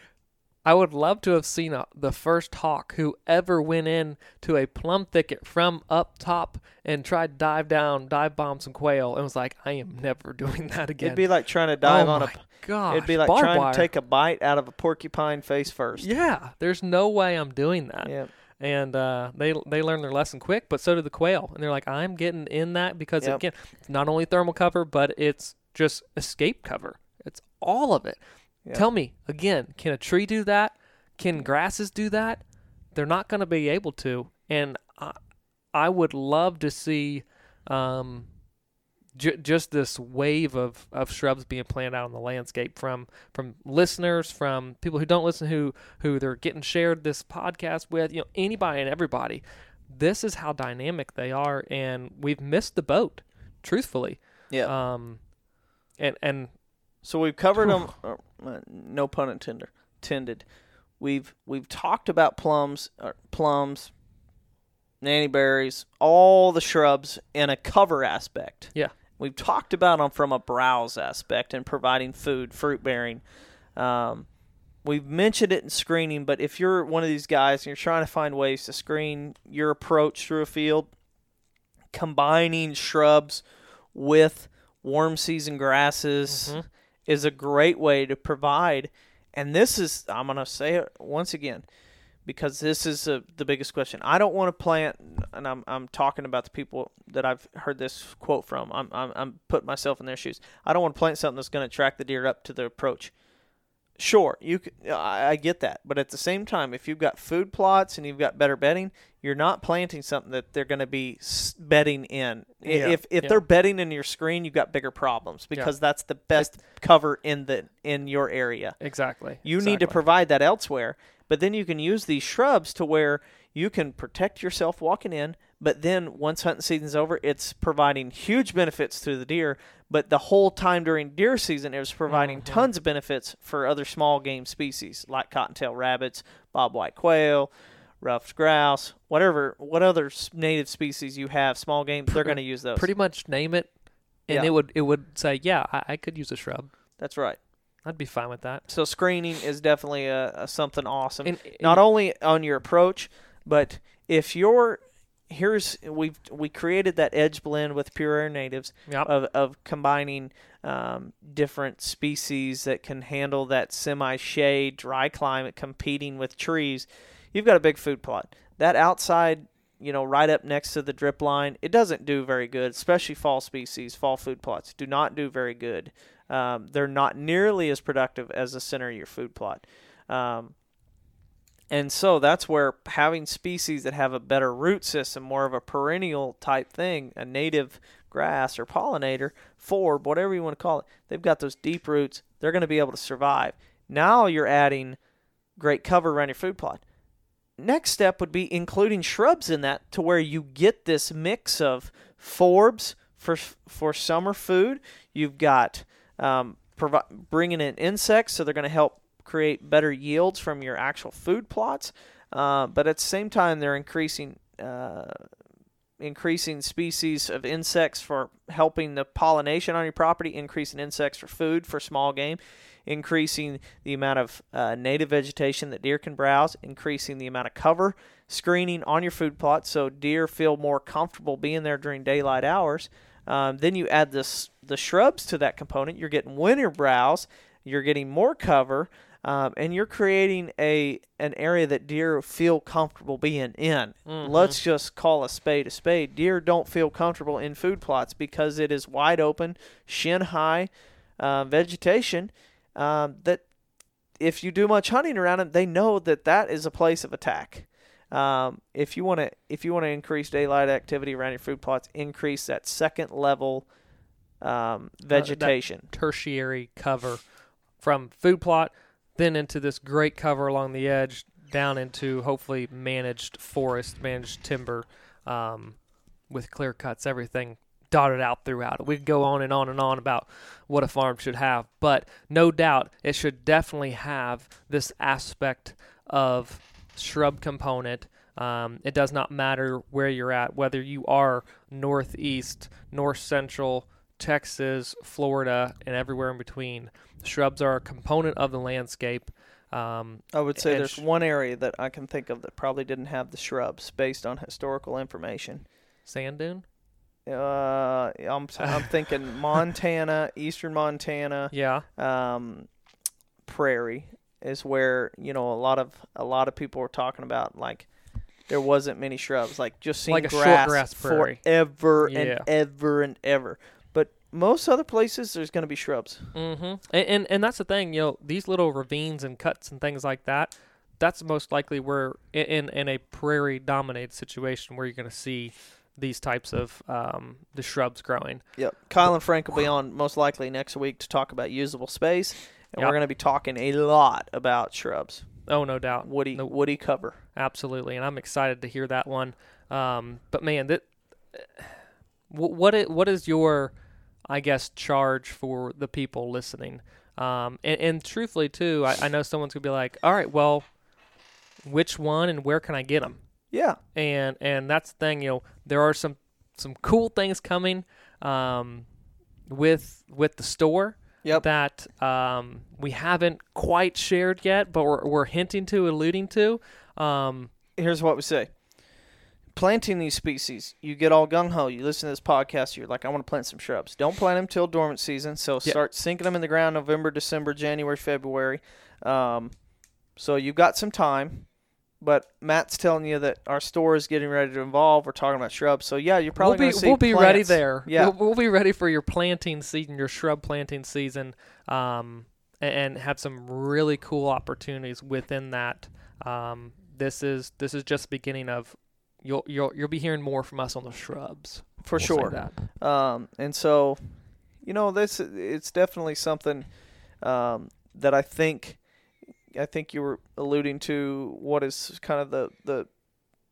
I would love to have seen a, the first hawk who ever went in to a plum thicket from up top and tried to dive down, dive bomb some quail, and was like, I am never doing that again. It'd be like trying to dive oh on my a. gosh, It'd be like barbed trying wire. to take a bite out of a porcupine face first. Yeah, there's no way I'm doing that. Yeah. And uh, they they learn their lesson quick, but so did the quail. And they're like, I'm getting in that because, Yep. again, it's not only thermal cover, but it's just escape cover. It's all of it. Yep. Tell me, again, can a tree do that? Can grasses do that? They're not going to be able to. And I, I would love to see um, j- just this wave of, of shrubs being planted out on the landscape from from listeners, from people who don't listen, who who they're getting shared this podcast with, you know, anybody and everybody. This is how dynamic they are, and we've missed the boat, truthfully. Yeah. Um, and and So we've covered them. Uh, no pun intended. Intended. We've we've talked about plums, uh, plums, nannyberries, all the shrubs in a cover aspect. yeah, We've talked about them from a browse aspect and providing food, fruit bearing. Um, we've mentioned it in screening, but if you're one of these guys and you're trying to find ways to screen your approach through a field, combining shrubs with warm season grasses Mhm. is a great way to provide. And this is, I'm going to say it once again, because this is a, the biggest question. I don't want to plant, and I'm I'm talking about the people that I've heard this quote from. I'm I'm, I'm putting myself in their shoes. I don't want to plant something that's going to attract the deer up to the approach. Sure, you c- I I get that, but at the same time, if you've got food plots and you've got better bedding, you're not planting something that they're going to be s- bedding in. I- Yeah, If if yeah. they're bedding in your screen, you've got bigger problems because that's the best cover in the in your area. exactly. You need to exactly. provide that elsewhere, but then you can use these shrubs to where you can protect yourself walking in, but then once hunting season's over, it's providing huge benefits to the deer. But the whole time during deer season, it was providing Mm-hmm. tons of benefits for other small game species like cottontail rabbits, bobwhite quail, ruffed grouse, whatever, what other s- native species you have, small game, they're going to use those. Pretty much name it, and Yeah. it would it would say, yeah, I, I could use a shrub. That's right. I'd be fine with that. So screening is definitely a, a something awesome. And, Not only on your approach, but if you're here's we've we created that edge blend with Pure Air Natives Yep. of of combining um, different species that can handle that semi-shade, dry climate, competing with trees. You've got a big food plot. That outside, you know, right up next to the drip line, it doesn't do very good, especially fall species, fall food plots do not do very good. Um, they're not nearly as productive as the center of your food plot. Um, and so that's where having species that have a better root system, more of a perennial type thing, a native grass or pollinator, forb, whatever you want to call it, they've got those deep roots. They're going to be able to survive. Now you're adding great cover around your food plot. Next step would be including shrubs in that to where you get this mix of forbs for for summer food. You've got um, provi- bringing in insects, so they're going to help create better yields from your actual food plots. Uh, but at the same time, they're increasing uh, increasing species of insects for helping the pollination on your property, increasing insects for food for small game, increasing the amount of uh, native vegetation that deer can browse, increasing the amount of cover screening on your food plot so deer feel more comfortable being there during daylight hours. Um, then you add this the shrubs to that component. You're getting winter browse, you're getting more cover, um, and you're creating a an area that deer feel comfortable being in. Mhm. Let's just call a spade a spade. Deer don't feel comfortable in food plots because it is wide open, shin high uh, vegetation. Um, that if you do much hunting around it, they know that that is a place of attack. Um, if you want to, if you want to increase daylight activity around your food plots, increase that second level um, vegetation. Tertiary cover from food plot, then into this great cover along the edge, down into hopefully managed forest, managed timber, um, with clear cuts, everything dotted out throughout it. We could go on and on and on about what a farm should have, but no doubt it should definitely have this aspect of shrub component. Um, it does not matter where you're at, whether you are northeast, north central, Texas, Florida, and everywhere in between. Shrubs are a component of the landscape. Um, I would say and there's sh- one area that I can think of that probably didn't have the shrubs based on historical information. sand dune? Uh, I'm I'm thinking Montana, eastern Montana, Yeah. um, prairie is where you know a lot of a lot of people were talking about like there wasn't many shrubs, like just seeing Like a short grass, grass prairie. forever Yeah. and ever and ever. But most other places there's going to be shrubs. Mm-hmm. And, and and that's the thing, you know, these little ravines and cuts and things like that, that's most likely where in in a prairie dominated situation where you're going to see these types of um, the shrubs growing. Yep. Kyle and Frank will be on most likely next week to talk about usable space, and Yep. we're going to be talking a lot about shrubs, Oh, no doubt. woody No- woody cover. Absolutely, and I'm excited to hear that one. Um, but man, that wh- what it, what is your, I guess, charge for the people listening? Um, and, and truthfully, too, I, I know someone's gonna be like, "All right, well, which one and where can I get them?" Yeah. And and that's the thing, you know, there are some some cool things coming um, with with the store. Yep. That um, we haven't quite shared yet, but we're we're hinting to, alluding to. Um, Here's what we say. Planting these species, you get all gung-ho. You listen to this podcast, you're like, I want to plant some shrubs. Don't plant them till dormant season, so Yeah. start sinking them in the ground November, December, January, February. Um, so you've got some time, but Matt's telling you that our store is getting ready to evolve. We're talking about shrubs, so yeah, you're probably we'll be going to see we'll be ready plants. there. Yeah. we'll, we'll be ready for your planting season, your shrub planting season, um, and, and have some really cool opportunities within that. Um, this is this is just the beginning of. You'll you'll you'll be hearing more from us on the shrubs For We'll say sure. that. Um, and so, you know, this it's definitely something um, that I think I think you were alluding to. What is kind of the the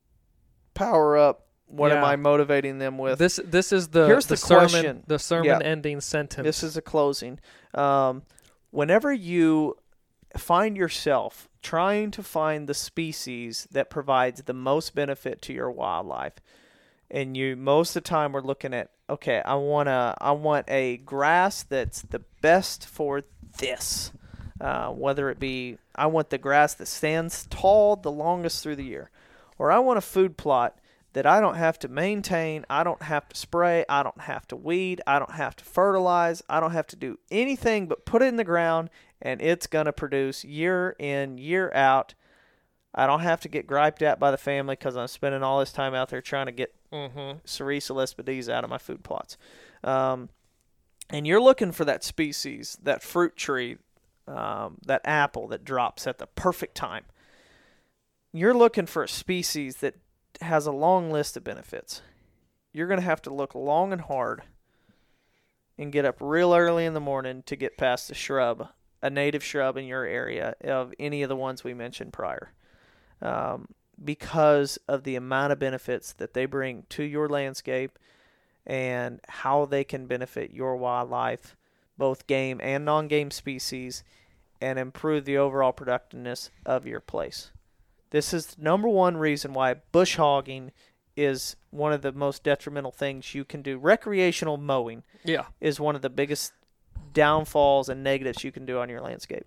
power up. What Yeah. am I motivating them with? This this is the Here's the, the sermon question. the sermon Yeah. ending sentence. This is a closing. Um, whenever you find yourself trying to find the species that provides the most benefit to your wildlife, and you most of the time we're looking at, okay, I want a I want a grass that's the best for this. Uh, whether it be I want the grass that stands tall the longest through the year, or I want a food plot that I don't have to maintain, I don't have to spray, I don't have to weed, I don't have to fertilize, I don't have to do anything but put it in the ground, and it's going to produce year in, year out. I don't have to get griped at by the family because I'm spending all this time out there trying to get mm-hmm. Cerisa lespedeza out of my food plots. Um, and you're looking for that species, that fruit tree, um, that apple that drops at the perfect time. You're looking for a species that has a long list of benefits. You're going to have to look long and hard and get up real early in the morning to get past a shrub, a native shrub in your area of any of the ones we mentioned prior, um, because of the amount of benefits that they bring to your landscape and how they can benefit your wildlife, both game and non-game species, and improve the overall productiveness of your place. This is the number one reason why bush hogging is one of the most detrimental things you can do. Recreational mowing Yeah. is one of the biggest downfalls and negatives you can do on your landscape.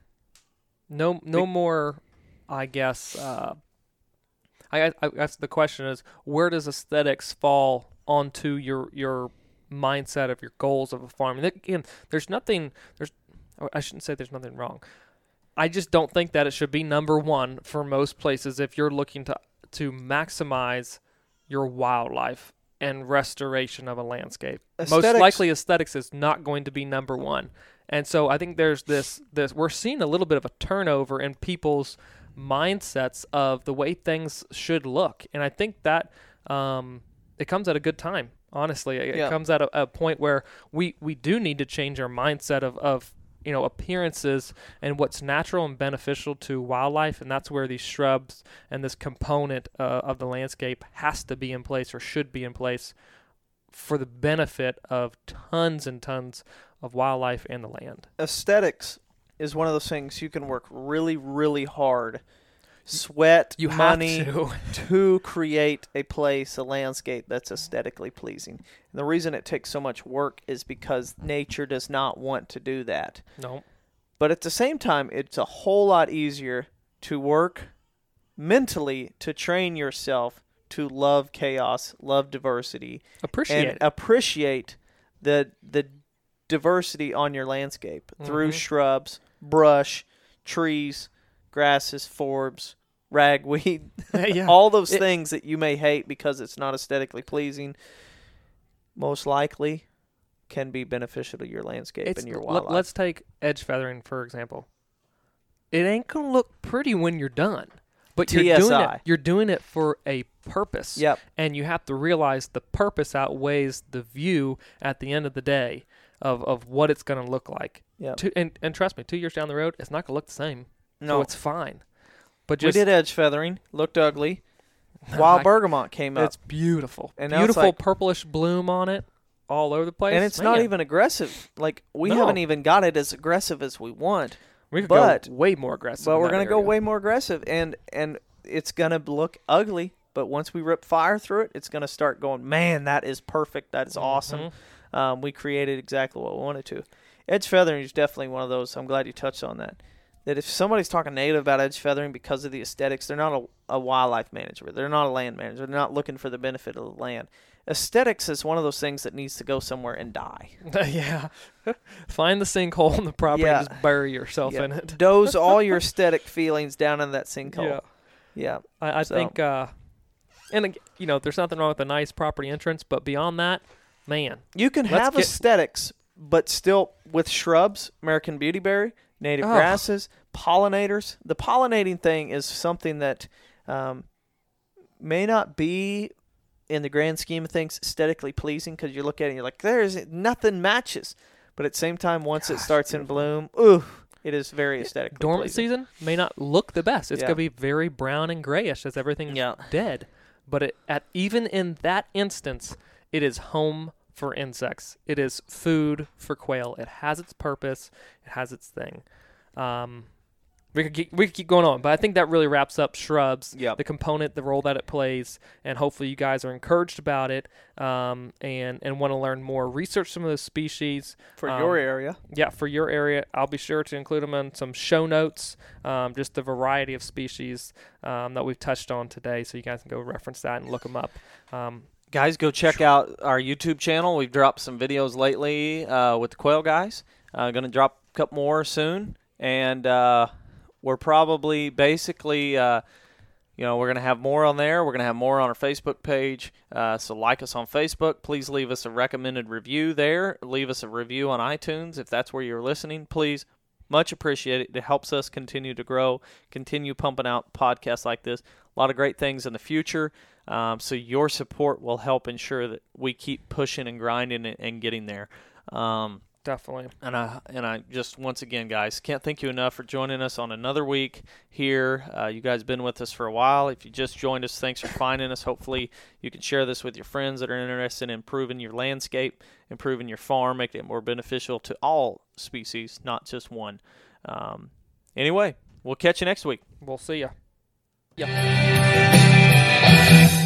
No no Be- more, I guess. Uh, I, I guess the question is, where does aesthetics fall onto your your mindset of your goals of a farm? And again, there's nothing. There's I shouldn't say there's nothing wrong. I just don't think that it should be number one for most places if you're looking to to maximize your wildlife and restoration of a landscape. Most Aesthetics- likely aesthetics is not going to be number one. And so I think there's this this we're seeing a little bit of a turnover in people's mindsets of the way things should look. And I think that um, it comes at a good time, honestly. It, Yeah. it comes at a, a point where we, we do need to change our mindset of, of you know, appearances and what's natural and beneficial to wildlife, and that's where these shrubs and this component uh, of the landscape has to be in place or should be in place for the benefit of tons and tons of wildlife and the land. Aesthetics is one of those things you can work really, really hard, sweat, You money have to. to create a place, a landscape that's aesthetically pleasing. And the reason it takes so much work is because nature does not want to do that. No. But at the same time, it's a whole lot easier to work mentally to train yourself to love chaos, love diversity, Appreciate and it. appreciate the the diversity on your landscape through Mhm. shrubs, brush, trees, grasses, forbs, ragweed, Yeah. all those It- things that you may hate because it's not aesthetically pleasing, most likely can be beneficial to your landscape It's, and your let- wildlife. let's take edge feathering, for example. It ain't going to look pretty when you're done. But you're doing T S I. it. You're doing it for a purpose. Yep. And you have to realize the purpose outweighs the view at the end of the day of, of what it's going to look like. Yep. Two, and, and trust me, two years down the road, it's not going to look the same. No, So it's fine. But we just did edge feathering. Looked ugly. I- Wild bergamot came up. it's beautiful. And now it's beautiful like- purplish bloom on it all over the place. And it's not Man, even aggressive. Like, we No. haven't even got it as aggressive as we want. we could but- go way more aggressive. But in we're that going to go area. way more aggressive. And, and it's going to look ugly. But once we rip fire through it, it's going to start going, man, that is perfect. That is awesome. Mhm. Um, we created exactly what we wanted to. Edge feathering is definitely one of those. I'm glad you touched on that. That if somebody's talking negative about edge feathering because of the aesthetics, they're not a, a wildlife manager. They're not a land manager. They're not looking for the benefit of the land. Aesthetics is one of those things that needs to go somewhere and die. Yeah. Find the sinkhole in the property Yeah. and just bury yourself Yeah. in it. Doze all your aesthetic feelings down in that sinkhole. Yeah. Yeah. I, I So- think, uh, and ag- you know, there's nothing wrong with a nice property entrance, but beyond that, man, You can Let's have get- aesthetics, but still with shrubs, American beautyberry, native Oh. grasses, pollinators. The pollinating thing is something that um, may not be, in the grand scheme of things, aesthetically pleasing because you look at it and you're like, there's nothing matches. But at the same time, once it Gosh, starts in beautiful. bloom, ooh, it is very aesthetically dormant pleasing. season may not look the best. It's Yeah. going to be very brown and grayish as everything's Yeah. dead. but it, at even in that instance, it is home for insects. It is food for quail. It has its purpose. It has its thing. Um, we could keep, we could keep going on, but I think that really wraps up shrubs, Yep. the component, the role that it plays, and hopefully you guys are encouraged about it um, and, and want to learn more. Research some of those species. For um, your area. Yeah, for your area. I'll be sure to include them in some show notes, um, just the variety of species um, that we've touched on today, so you guys can go reference that and look them up. Um, Guys, go check out our YouTube channel. We've dropped some videos lately uh, with the Quail Guys. Uh, going to drop a couple more soon. And uh, we're probably basically, uh, you know, we're going to have more on there. We're going to have more on our Facebook page. Uh, so like us on Facebook. Please leave us a recommended review there. Leave us a review on iTunes if that's where you're listening. Please. Much appreciated. It helps us continue to grow, continue pumping out podcasts like this. A lot of great things in the future. Um, so your support will help ensure that we keep pushing and grinding and, and getting there. Um, Definitely. And I and I just once again, guys, can't thank you enough for joining us on another week here. Uh, you guys have been with us for a while. If you just joined us, thanks for finding us. Hopefully you can share this with your friends that are interested in improving your landscape, improving your farm, making it more beneficial to all species, not just one. Um, anyway, we'll catch you next week. We'll see ya. Yeah.